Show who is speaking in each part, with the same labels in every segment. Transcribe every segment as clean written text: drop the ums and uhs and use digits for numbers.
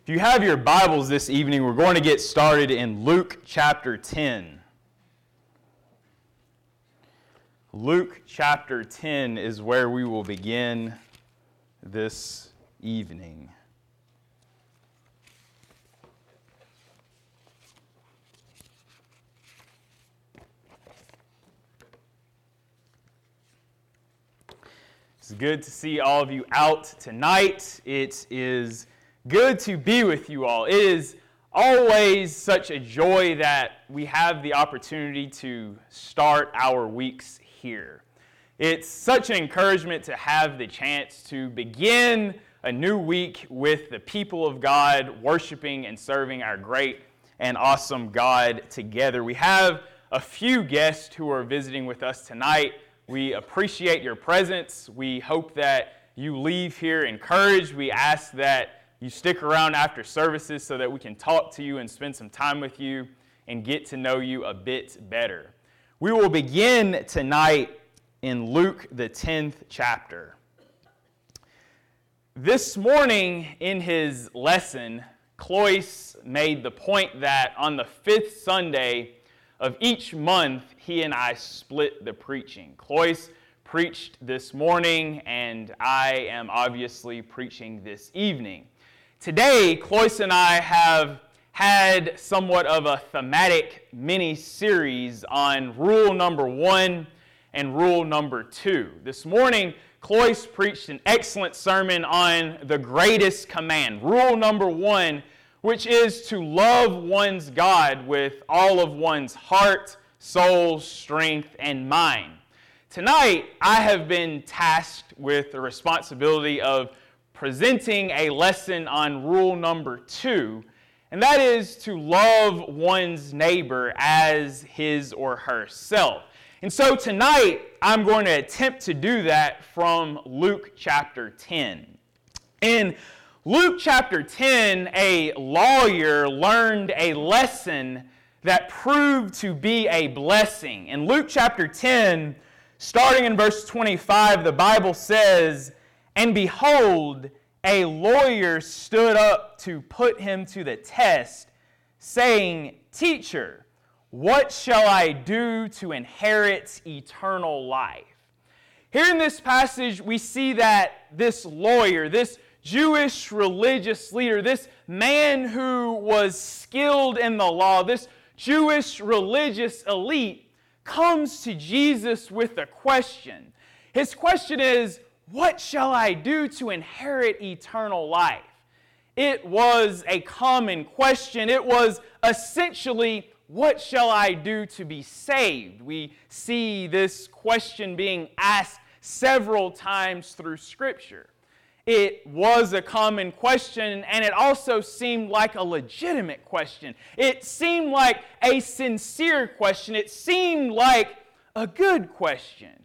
Speaker 1: If you have your Bibles this evening, we're going to get started in Luke chapter 10. Luke chapter 10 is where we will begin this evening. It's good to see all of you out tonight. It is good to be with you all. It is always such a joy that we have the opportunity to start our weeks here. It's such an encouragement to have the chance to begin a new week with the people of God, worshiping and serving our great and awesome God together. We have a few guests who are visiting with us tonight. We appreciate your presence. We hope that you leave here encouraged. We ask that you stick around after services so that we can talk to you and spend some time with you and get to know you a bit better. We will begin tonight in Luke, the 10th chapter. This morning in his lesson, Cloyce made the point that on the fifth Sunday of each month, he and I split the preaching. Cloyce preached this morning, and I am obviously preaching this evening. Today, Cloyce and I have had somewhat of a thematic mini-series on rule number 1 and rule number 2. This morning, Cloyce preached an excellent sermon on the greatest command, rule number 1, which is to love one's God with all of one's heart, soul, strength, and mind. Tonight, I have been tasked with the responsibility of presenting a lesson on rule number 2, and that is to love one's neighbor as his or herself. And so tonight, I'm going to attempt to do that from Luke chapter 10. In Luke chapter 10, a lawyer learned a lesson that proved to be a blessing. In Luke chapter 10, starting in verse 25, the Bible says, "And behold, a lawyer stood up to put him to the test, saying, 'Teacher, what shall I do to inherit eternal life?'" Here in this passage, we see that this lawyer, this Jewish religious leader, this man who was skilled in the law, this Jewish religious elite, comes to Jesus with a question. His question is, "What shall I do to inherit eternal life?" It was a common question. It was essentially, what shall I do to be saved? We see this question being asked several times through Scripture. It was a common question, and it also seemed like a legitimate question. It seemed like a sincere question. It seemed like a good question.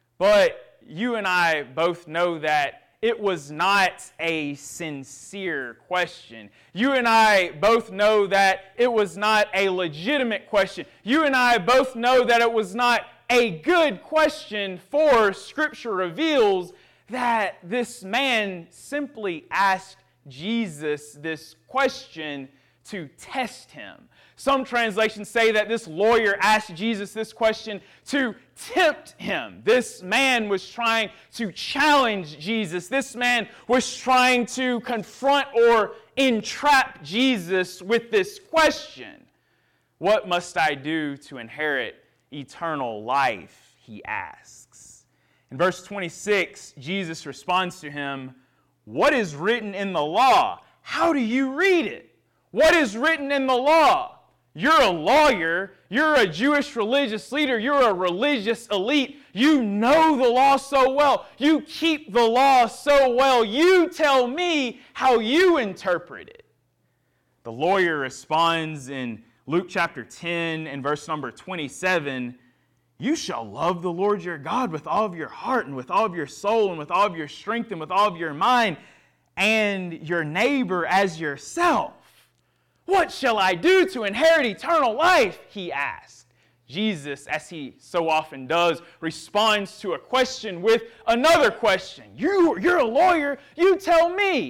Speaker 1: But you and I both know that it was not a sincere question. You and I both know that it was not a legitimate question. You and I both know that it was not a good question, for Scripture reveals that this man simply asked Jesus this question to test him. Some translations say that this lawyer asked Jesus this question to tempt him. This man was trying to challenge Jesus. This man was trying to confront or entrap Jesus with this question. "What must I do to inherit eternal life?" he asks. In verse 26, Jesus responds to him, "What is written in the law? How do you read it?" What is written in the law? You're a lawyer. You're a Jewish religious leader. You're a religious elite. You know the law so well. You keep the law so well. You tell me how you interpret it. The lawyer responds in Luke chapter 10 and verse number 27, "You shall love the Lord your God with all of your heart and with all of your soul and with all of your strength and with all of your mind, and your neighbor as yourself." "What shall I do to inherit eternal life?" he asked. Jesus, as he so often does, responds to a question with another question. You're a lawyer. You tell me.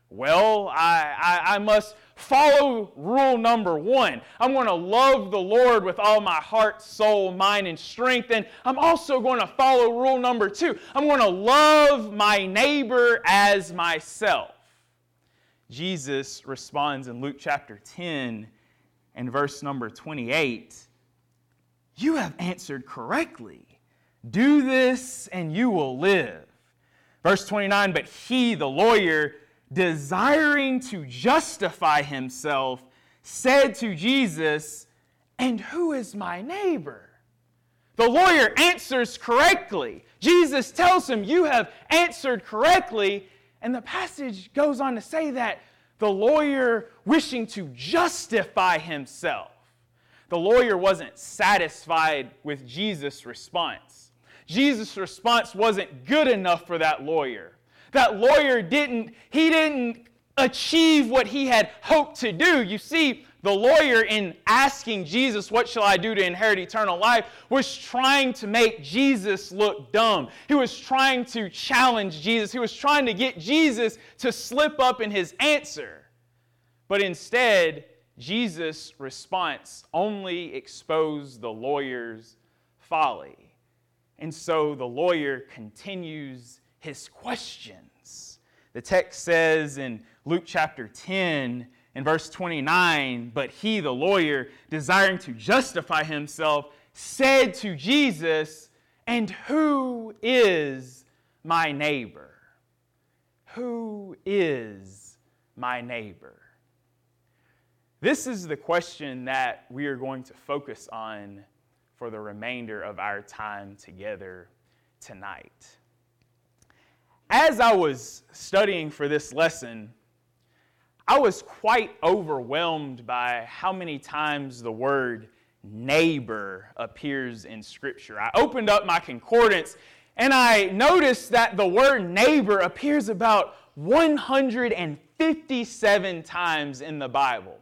Speaker 1: Well, I must follow rule number 1. I'm going to love the Lord with all my heart, soul, mind, and strength. And I'm also going to follow rule number 2. I'm going to love my neighbor as myself. Jesus responds in Luke chapter 10 and verse number 28. You have answered correctly. Do this and you will live. Verse 29, but he, the lawyer, desiring to justify himself, said to Jesus, and who is my neighbor? The lawyer answers correctly. Jesus tells him, you have answered correctly. And the passage goes on to say that the lawyer wishing to justify himself. The lawyer wasn't satisfied with Jesus' response. Jesus' response wasn't good enough for that lawyer. That lawyer didn't achieve what he had hoped to do. You see, the lawyer, in asking Jesus, what shall I do to inherit eternal life, was trying to make Jesus look dumb. He was trying to challenge Jesus. He was trying to get Jesus to slip up in his answer. But instead, Jesus' response only exposed the lawyer's folly. And so the lawyer continues his questions. The text says in Luke chapter 10 and verse 29, but he, the lawyer, desiring to justify himself, said to Jesus, and who is my neighbor? Who is my neighbor? This is the question that we are going to focus on for the remainder of our time together tonight. As I was studying for this lesson, I was quite overwhelmed by how many times the word neighbor appears in Scripture. I opened up my concordance and I noticed that the word neighbor appears about 157 times in the Bible.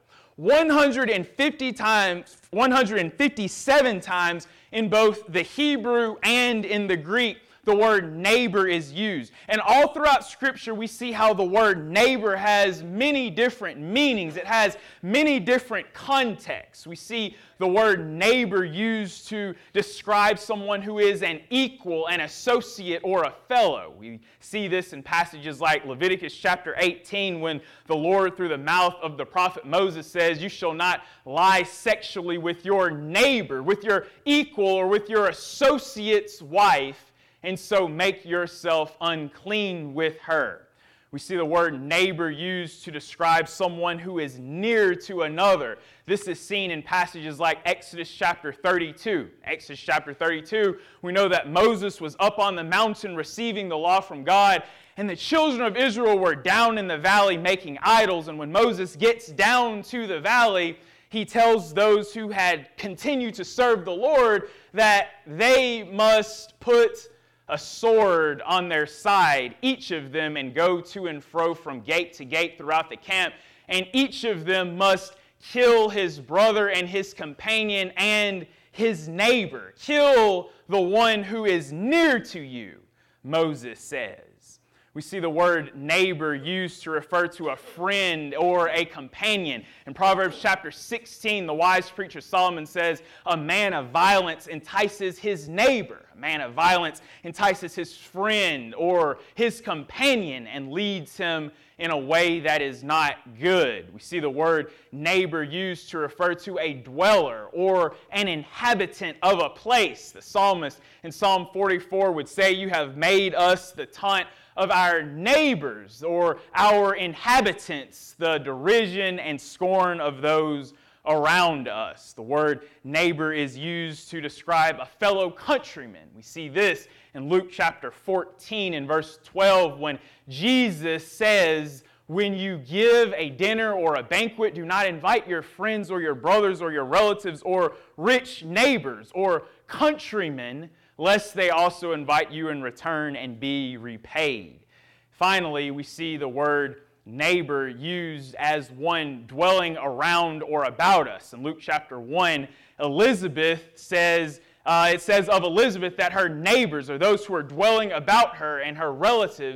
Speaker 1: 157 times in both the Hebrew and in the Greek, the word neighbor is used. And all throughout Scripture, we see how the word neighbor has many different meanings. It has many different contexts. We see the word neighbor used to describe someone who is an equal, an associate, or a fellow. We see this in passages like Leviticus chapter 18 when the Lord, through the mouth of the prophet Moses, says, you shall not lie sexually with your neighbor, with your equal, or with your associate's wife, and so make yourself unclean with her. We see the word neighbor used to describe someone who is near to another. This is seen in passages like Exodus chapter 32. Exodus chapter 32, we know that Moses was up on the mountain receiving the law from God, and the children of Israel were down in the valley making idols. And when Moses gets down to the valley, he tells those who had continued to serve the Lord that they must put a sword on their side, each of them, and go to and fro from gate to gate throughout the camp. And each of them must kill his brother and his companion and his neighbor. Kill the one who is near to you, Moses says. We see the word neighbor used to refer to a friend or a companion. In Proverbs chapter 16, the wise preacher Solomon says, a man of violence entices his neighbor. A man of violence entices his friend or his companion and leads him in a way that is not good. We see the word neighbor used to refer to a dweller or an inhabitant of a place. The psalmist in Psalm 44 would say, you have made us the taunt of our neighbors or our inhabitants, the derision and scorn of those around us. The word neighbor is used to describe a fellow countryman. We see this in Luke chapter 14 and verse 12 when Jesus says, when you give a dinner or a banquet, do not invite your friends or your brothers or your relatives or rich neighbors or countrymen, lest they also invite you in return and be repaid. Finally, we see the word neighbor used as one dwelling around or about us. In Luke chapter 1, Elizabeth says, it says of Elizabeth that her neighbors, or those who are dwelling about her and her relatives,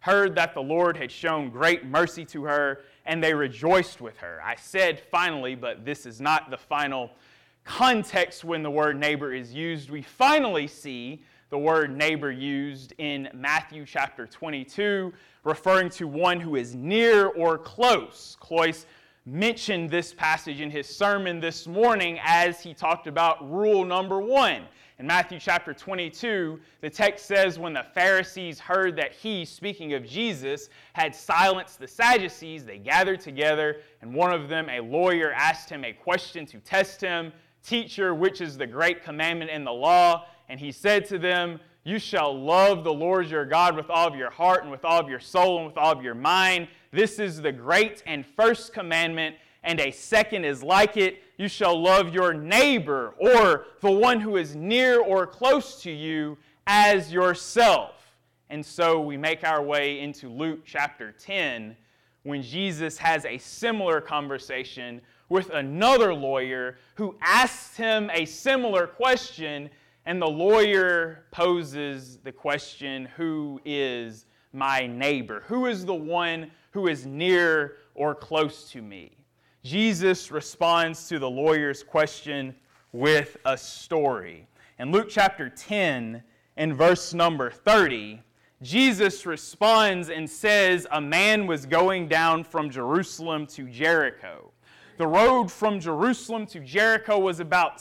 Speaker 1: heard that the Lord had shown great mercy to her, and they rejoiced with her. I said finally, but this is not the final context when the word neighbor is used. We finally see the word neighbor used in Matthew chapter 22, referring to one who is near or close. Cloyce mentioned this passage in his sermon this morning as he talked about rule number 1. In Matthew chapter 22, the text says, when the Pharisees heard that he, speaking of Jesus, had silenced the Sadducees, they gathered together, and one of them, a lawyer, asked him a question to test him. Teacher, which is the great commandment in the law? And he said to them, you shall love the Lord your God with all of your heart and with all of your soul and with all of your mind. This is the great and first commandment, and a second is like it. You shall love your neighbor, or the one who is near or close to you, as yourself. And so we make our way into Luke chapter 10, when Jesus has a similar conversation with another lawyer who asks him a similar question, and the lawyer poses the question, who is my neighbor? Who is the one who is near or close to me? Jesus responds to the lawyer's question with a story. In Luke chapter 10 and verse number 30, Jesus responds and says, a man was going down from Jerusalem to Jericho. The road from Jerusalem to Jericho was about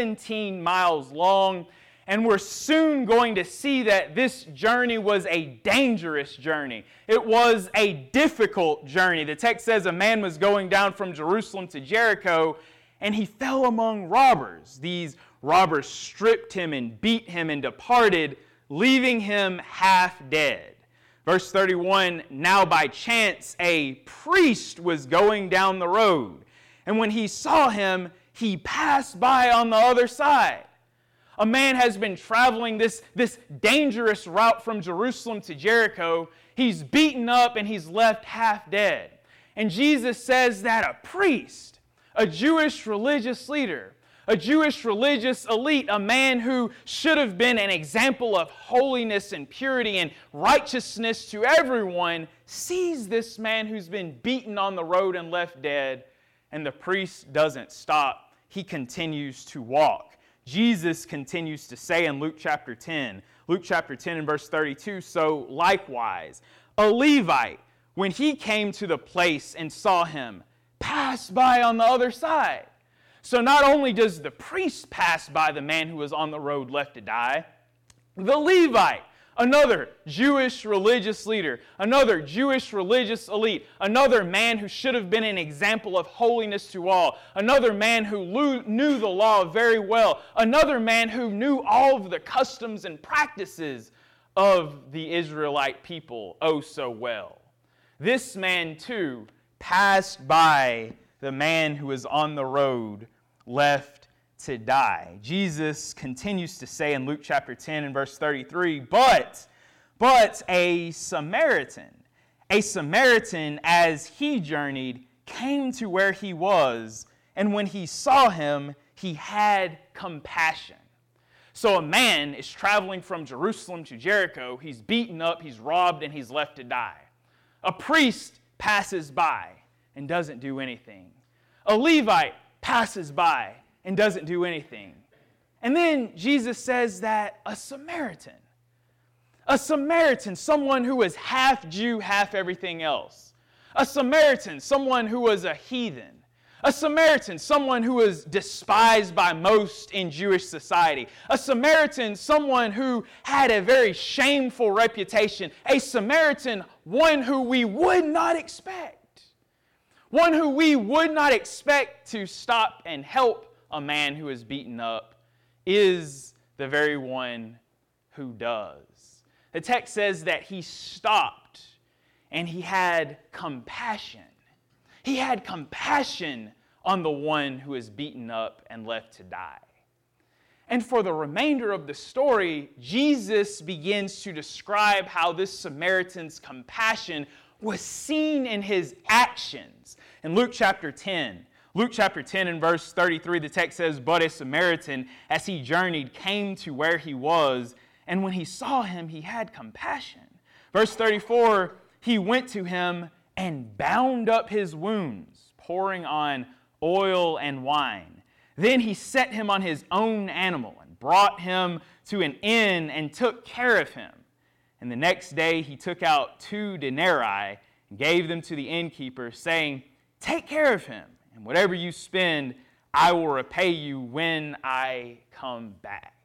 Speaker 1: 17 miles long, and we're soon going to see that this journey was a dangerous journey. It was a difficult journey. The text says a man was going down from Jerusalem to Jericho, and he fell among robbers. These robbers stripped him and beat him and departed, leaving him half dead. Verse 31, now by chance a priest was going down the road, and when he saw him, he passed by on the other side. A man has been traveling this dangerous route from Jerusalem to Jericho. He's beaten up and he's left half dead. And Jesus says that a priest, a Jewish religious leader, a Jewish religious elite, a man who should have been an example of holiness and purity and righteousness to everyone, sees this man who's been beaten on the road and left dead, and the priest doesn't stop. He continues to walk. Jesus continues to say in Luke chapter 10 and verse 32, so likewise, a Levite, when he came to the place and saw him, passed by on the other side. So not only does the priest pass by the man who was on the road left to die, the Levite, another Jewish religious leader, another Jewish religious elite, another man who should have been an example of holiness to all, another man who knew the law very well, another man who knew all of the customs and practices of the Israelite people oh so well. This man too passed by the man who was on the road left to die. Jesus continues to say in Luke chapter 10 and verse 33, but a Samaritan as he journeyed came to where he was, and when he saw him, he had compassion. So a man is traveling from Jerusalem to Jericho. He's beaten up, he's robbed, and he's left to die. A priest passes by and doesn't do anything. A Levite passes by and doesn't do anything. And then Jesus says that a Samaritan, someone who was half Jew, half everything else. A Samaritan, someone who was a heathen. A Samaritan, someone who was despised by most in Jewish society. A Samaritan, someone who had a very shameful reputation. A Samaritan, one who we would not expect. One who we would not expect to stop and help a man who is beaten up, is the very one who does. The text says that he stopped and he had compassion. He had compassion on the one who is beaten up and left to die. And for the remainder of the story, Jesus begins to describe how this Samaritan's compassion was seen in his actions. In Luke chapter 10 and verse 33, the text says, but a Samaritan, as he journeyed, came to where he was, and when he saw him, he had compassion. Verse 34, he went to him and bound up his wounds, pouring on oil and wine. Then he set him on his own animal and brought him to an inn and took care of him. And the next day he took out 2 denarii and gave them to the innkeeper, saying, "Take care of him, and whatever you spend, I will repay you when I come back."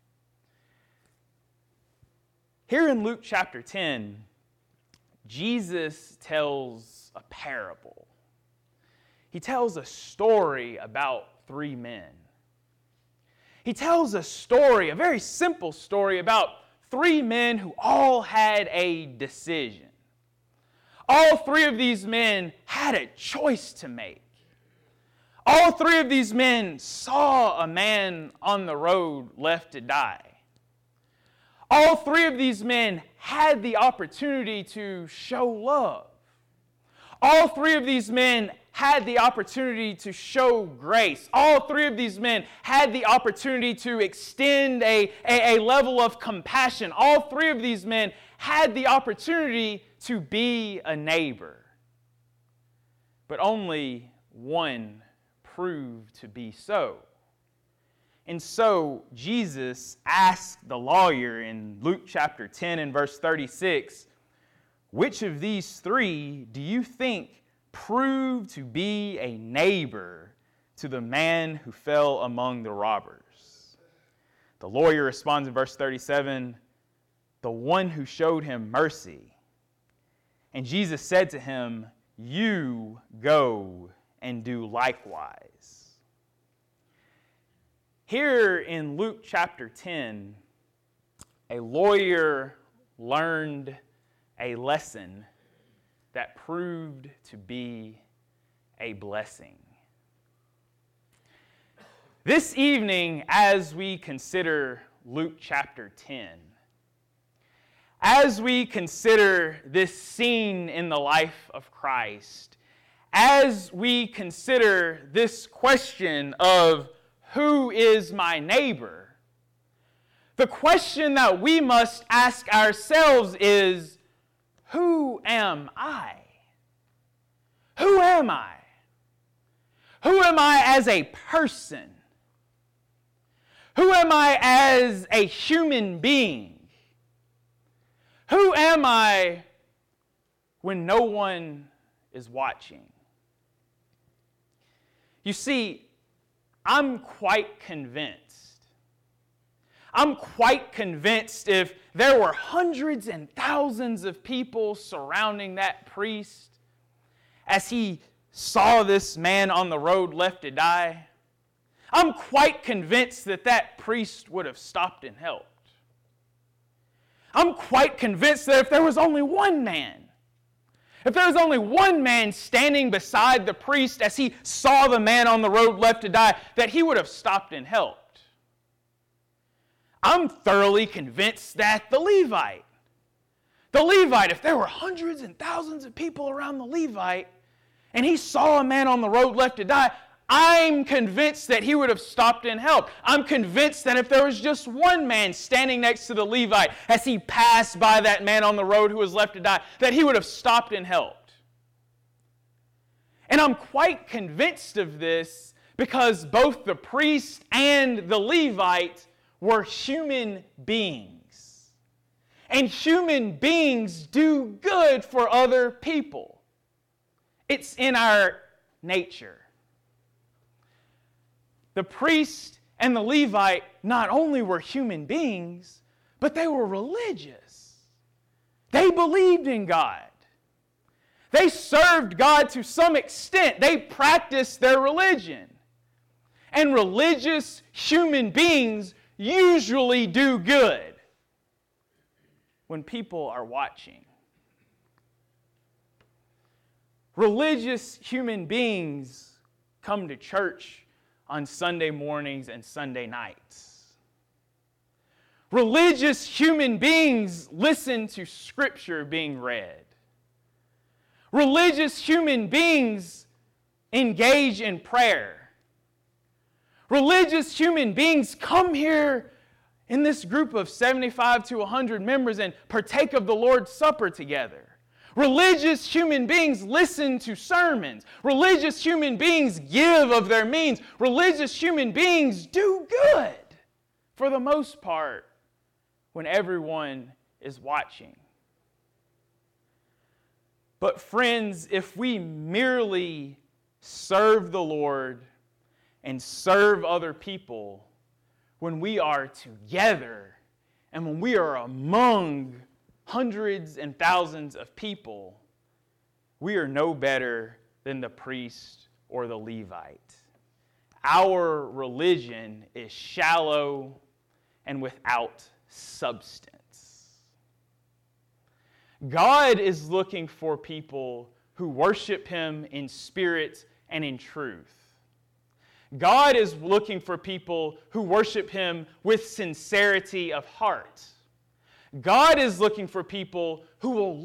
Speaker 1: Here in Luke chapter 10, Jesus tells a parable. He tells a story about 3 men. He tells a story, a very simple story about 3 men who all had a decision. All 3 of these men had a choice to make. All 3 of these men saw a man on the road left to die. All 3 of these men had the opportunity to show love. All 3 of these men had the opportunity to show grace. All 3 of these men had the opportunity to extend a level of compassion. All 3 of these men had the opportunity to be a neighbor. But only one proved to be so. And so Jesus asked the lawyer in Luke chapter 10 and verse 36, "Which of these 3 do you think proved to be a neighbor to the man who fell among the robbers?" The lawyer responds in verse 37, "The one who showed him mercy." And Jesus said to him, "You go and do likewise." Here in Luke chapter 10, a lawyer learned a lesson that proved to be a blessing. This evening, as we consider Luke chapter 10, as we consider this scene in the life of Christ, as we consider this question of who is my neighbor, the question that we must ask ourselves is, who am I? Who am I? Who am I as a person? Who am I as a human being? Who am I when no one is watching? You see, I'm quite convinced if there were hundreds and thousands of people surrounding that priest as he saw this man on the road left to die, I'm quite convinced that that priest would have stopped and helped. I'm quite convinced that if there was only one man standing beside the priest as he saw the man on the road left to die, that he would have stopped and helped. I'm thoroughly convinced that the Levite, if there were hundreds and thousands of people around the Levite, and he saw a man on the road left to die, I'm convinced that he would have stopped and helped. I'm convinced that if there was just one man standing next to the Levite as he passed by that man on the road who was left to die, that he would have stopped and helped. And I'm quite convinced of this because both the priest and the Levite were human beings. And human beings do good for other people. It's in our nature. The priest and the Levite not only were human beings, but they were religious. They believed in God. They served God to some extent. They practiced their religion. And religious human beings usually do good when people are watching. Religious human beings come to church on Sunday mornings and Sunday nights. Religious human beings listen to Scripture being read. Religious human beings engage in prayer. Religious human beings come here in this group of 75 to 100 members and partake of the Lord's Supper together. Religious human beings listen to sermons. Religious human beings give of their means. Religious human beings do good, for the most part, when everyone is watching. But friends, if we merely serve the Lord and serve other people when we are together and when we are among hundreds and thousands of people, we are no better than the priest or the Levite. Our religion is shallow and without substance. God is looking for people who worship Him in spirit and in truth. God is looking for people who worship Him with sincerity of heart. God is looking for people who will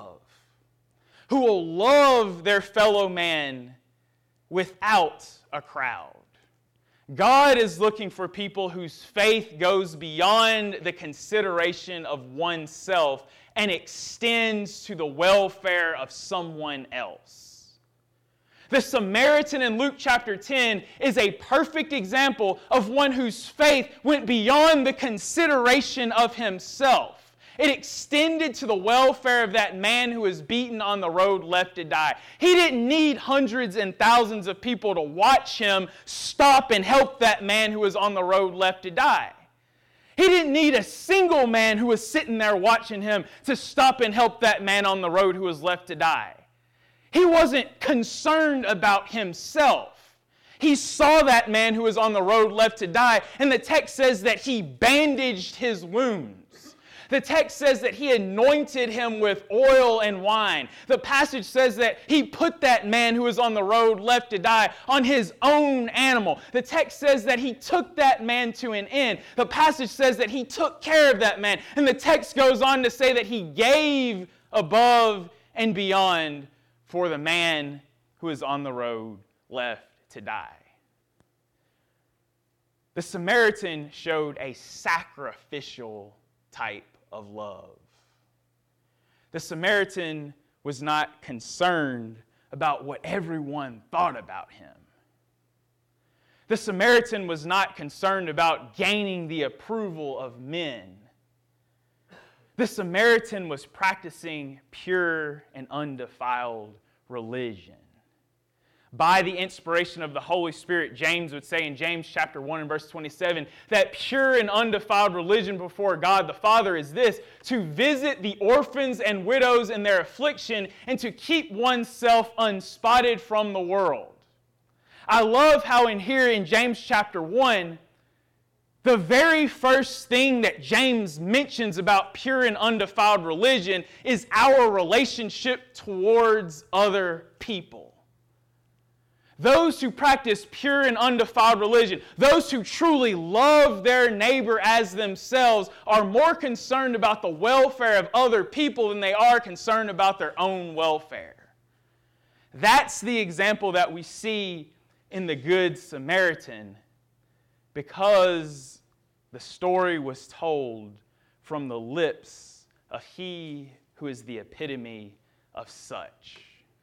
Speaker 1: love their fellow man without a crowd. God is looking for people whose faith goes beyond the consideration of oneself and extends to the welfare of someone else. The Samaritan in Luke chapter 10 is a perfect example of one whose faith went beyond the consideration of himself. It extended to the welfare of that man who was beaten on the road left to die. He didn't need hundreds and thousands of people to watch him stop and help that man who was on the road left to die. He didn't need a single man who was sitting there watching him to stop and help that man on the road who was left to die. He wasn't concerned about himself. He saw that man who was on the road left to die, and the text says that he bandaged his wounds. The text says that he anointed him with oil and wine. The passage says that he put that man who was on the road left to die on his own animal. The text says that he took that man to an inn. The passage says that he took care of that man. And the text goes on to say that he gave above and beyond for the man who is on the road left to die. The Samaritan showed a sacrificial type of love. The Samaritan was not concerned about what everyone thought about him. The Samaritan was not concerned about gaining the approval of men. The Samaritan was practicing pure and undefiled religion. By the inspiration of the Holy Spirit, James would say in James chapter 1 and verse 27 that pure and undefiled religion before God the Father is this: to visit the orphans and widows in their affliction and to keep oneself unspotted from the world. I love how in James chapter 1, the very first thing that James mentions about pure and undefiled religion is our relationship towards other people. Those who practice pure and undefiled religion, those who truly love their neighbor as themselves, are more concerned about the welfare of other people than they are concerned about their own welfare. That's the example that we see in the Good Samaritan, because the story was told from the lips of he who is the epitome of such.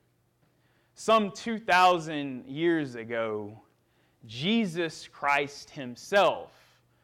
Speaker 1: Some 2,000 years ago, Jesus Christ Himself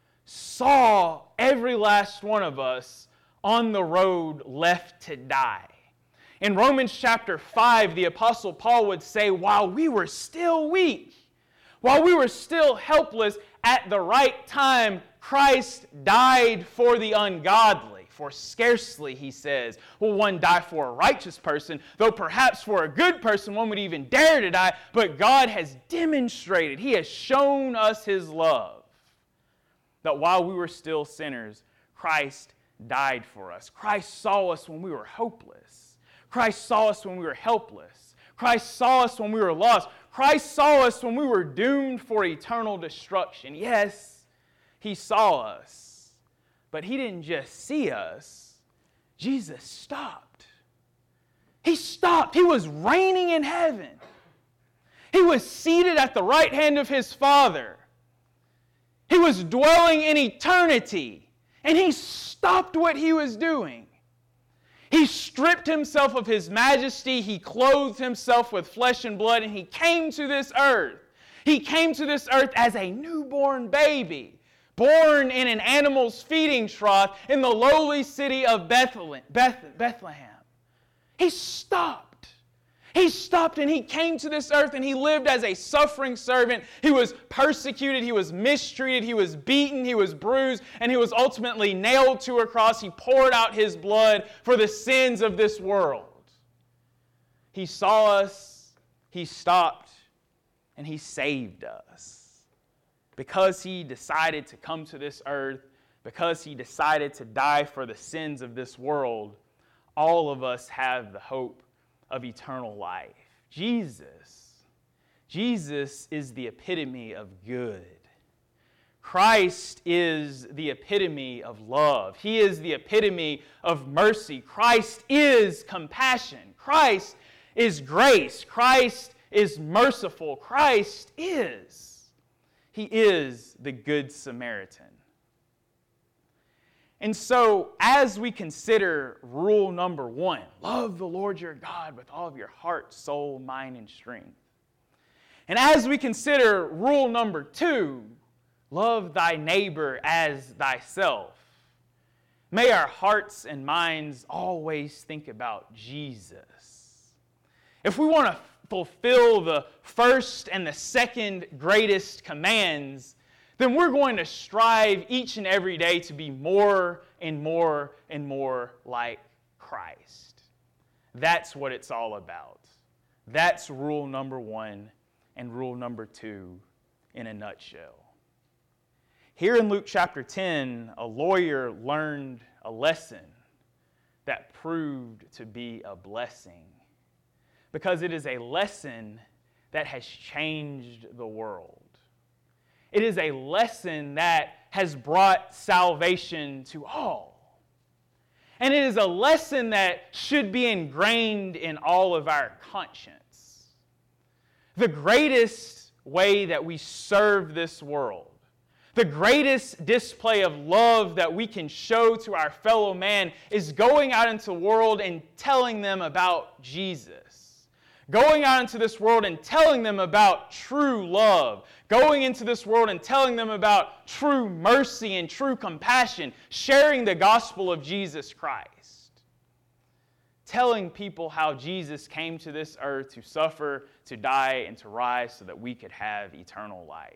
Speaker 1: saw every last one of us on the road left to die. In Romans chapter 5, the Apostle Paul would say, while we were still weak, while we were still helpless, at the right time, Christ died for the ungodly. For scarcely, he says, will one die for a righteous person, though perhaps for a good person one would even dare to die. But God has demonstrated, He has shown us His love, that while we were still sinners, Christ died for us. Christ saw us when we were hopeless. Christ saw us when we were helpless. Christ saw us when we were lost. Christ saw us when we were doomed for eternal destruction. Yes, He saw us. But He didn't just see us. Jesus stopped. He stopped. He was reigning in heaven. He was seated at the right hand of His Father. He was dwelling in eternity. And he stopped what he was doing. He stripped himself of his majesty. He clothed himself with flesh and blood, and he came to this earth. He came to this earth as a newborn baby, born in an animal's feeding trough in the lowly city of Bethlehem. He stopped. He stopped and he came to this earth and he lived as a suffering servant. He was persecuted, he was mistreated, he was beaten, he was bruised, and he was ultimately nailed to a cross. He poured out his blood for the sins of this world. He saw us, he stopped, and he saved us. Because he decided to come to this earth, because he decided to die for the sins of this world, all of us have the hope of eternal life. Jesus is the epitome of good. Christ is the epitome of love. He is the epitome of mercy. Christ is compassion. Christ is grace. Christ is merciful. He is the Good Samaritan. And so, as we consider rule number 1, love the Lord your God with all of your heart, soul, mind, and strength. And as we consider rule number 2, love thy neighbor as thyself, may our hearts and minds always think about Jesus. If we want to fulfill the first and the second greatest commands, then we're going to strive each and every day to be more and more and more like Christ. That's what it's all about. That's rule number 1 and rule number 2 in a nutshell. Here in Luke chapter 10, a lawyer learned a lesson that proved to be a blessing, because it is a lesson that has changed the world. It is a lesson that has brought salvation to all. And it is a lesson that should be ingrained in all of our conscience. The greatest way that we serve this world, the greatest display of love that we can show to our fellow man, is going out into the world and telling them about Jesus. Going out into this world and telling them about true love. Going into this world and telling them about true mercy and true compassion. Sharing the gospel of Jesus Christ. Telling people how Jesus came to this earth to suffer, to die, and to rise so that we could have eternal life.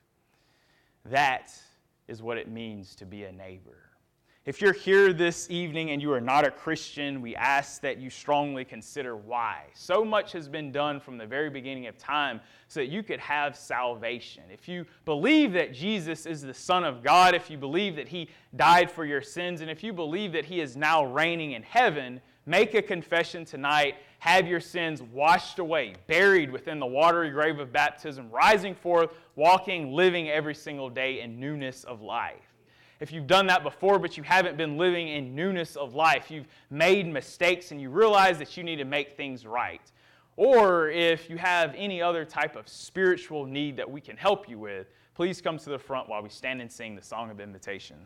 Speaker 1: That is what it means to be a neighbor. If you're here this evening and you are not a Christian, we ask that you strongly consider why. So much has been done from the very beginning of time so that you could have salvation. If you believe that Jesus is the Son of God, if you believe that He died for your sins, and if you believe that He is now reigning in heaven, make a confession tonight, have your sins washed away, buried within the watery grave of baptism, rising forth, walking, living every single day in newness of life. If you've done that before, but you haven't been living in newness of life, you've made mistakes and you realize that you need to make things right. Or if you have any other type of spiritual need that we can help you with, please come to the front while we stand and sing the song of invitation.